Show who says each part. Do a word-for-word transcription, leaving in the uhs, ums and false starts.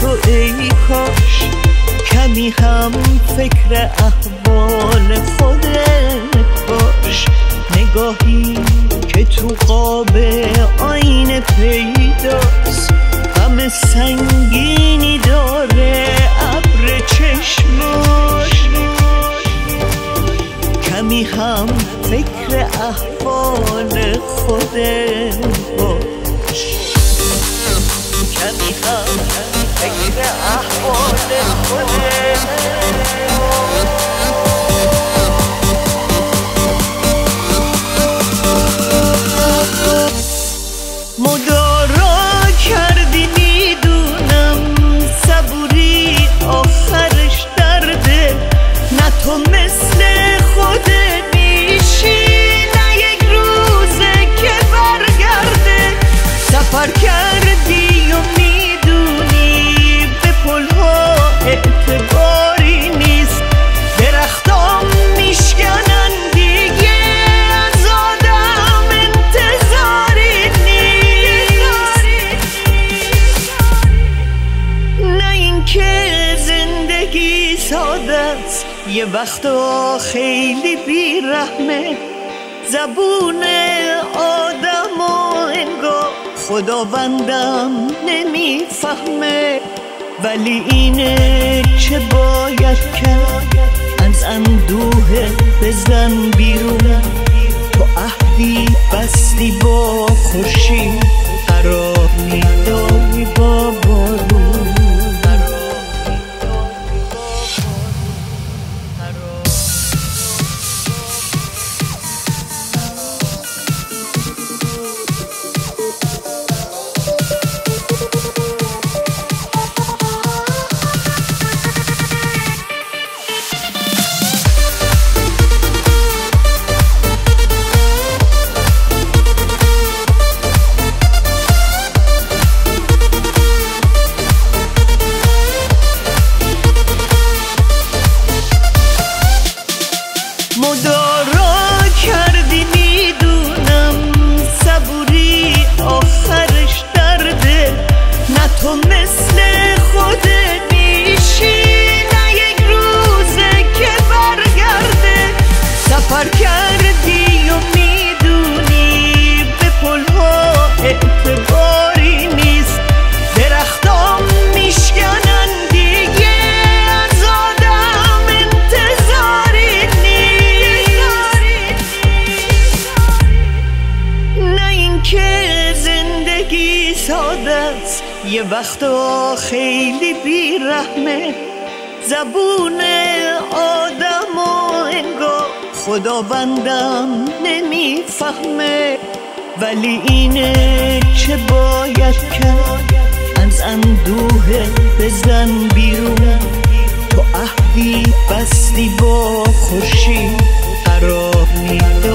Speaker 1: تو ای کاش کمی هم فکر احوال خودت باش. نگاهی که تو قاب آینه پیداست، غم سنگینی داره ابر چشماش. کمی هم فکر احوال خودت باش، کمی هم فکر احوال خودت باش. مدارا کردی میدونم صبوری آخرش درده، نه تو مثل خودت میشی نه یک روزه که برگرده. سفر کردی و میدونی به پلها اعتباری نیست، درختام میشکنن دیگه از آدم انتظاری نیست. نه اینکه زندگی ساده است، یه وقتا خیلی بیرحمه، زبون آدم و انگار خداوندم نمیفهمه. ولی اینه چه باید کرد، از اندوه بزن بیرون. تو عهدی بستی با خورشید، قرار میداری با بارون. مدارا کردی میدونم صبوری آخرش درده، نه تو مثل خودت میشی نه یک روزه که برگرده. سفر کردی و میدونی به پلها اعتباری نیست، درختام میشکنن دیگه از آدم انتظاری نیست. نه اینکه زندگی ساده است، یه وقتا خیلی بیرحمه، زبون آدم و انگار خداوندم نمیفهمه. ولی اینه چه باید کرد، از اندوه بزن بیرون. تو عهدی بستی با خورشید، قرار میداری